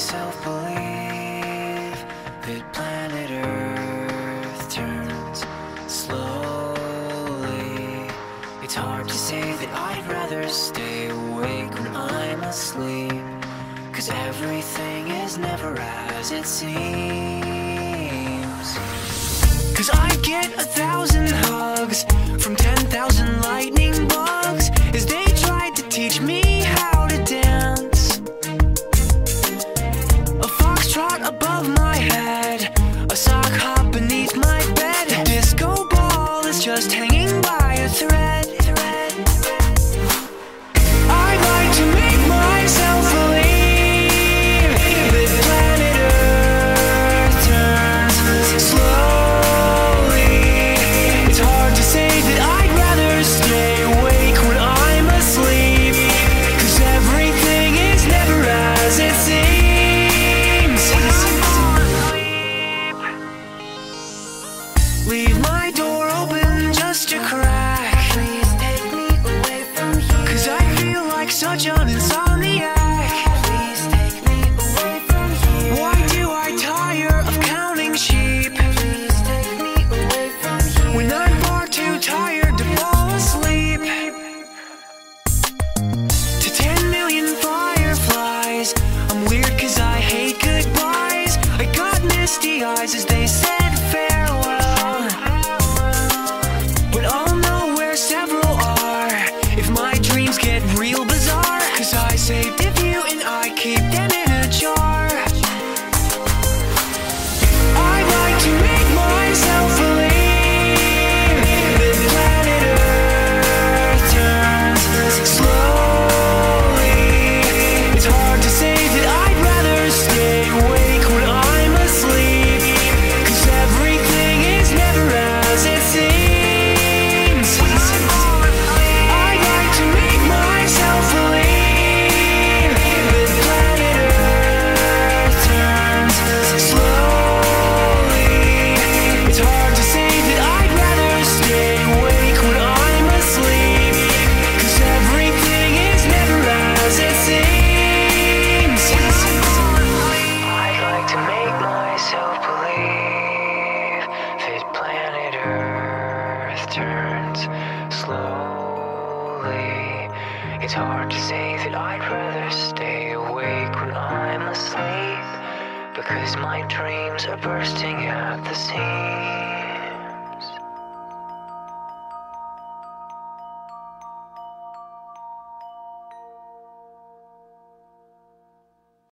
myself believe that planet Earth turns slowly. It's hard to say that I'd rather stay awake when I'm asleep, 'cause everything is never as it seems. 'Cause I get 1,000 hugs from 10,000 lightning bugs as they tried to teach me how to dance. A foxtrot above my head, a sock hop beneath my bed. A disco ball is just hanging by a thread. I like to make myself believe that planet Earth turns slowly. It's hard to say that I'd rather stay awake when I'm asleep, 'cause everything is never as it seems. Leave my door open just a crack. Please take me away from here, 'cause I feel like such an insomniac. Please take me away from here. Why do I tire of counting sheep? Please take me away from here, when I'm far too tired to fall asleep. To 10 million fireflies, I'm weird 'cause I hate goodbyes. I got misty eyes as they said farewell, but I'll know where several are if my dreams get real bizarre, 'cause I saved a few and I keep them in a jar. I like to make myself believe that planet Earth turns slowly. It's hard to say that I'd rather stay awake when I'm asleep, 'cause everything is never as it seems. I like to make myself believe that planet Earth turns slowly. It's hard to say that I'd rather stay awake when I'm asleep, 'cause everything is never as it seems. I'd like to make myself believe that planet Earth turns slowly. It's hard to say that I'd rather stay awake when I'm asleep, because my dreams are bursting at the seams.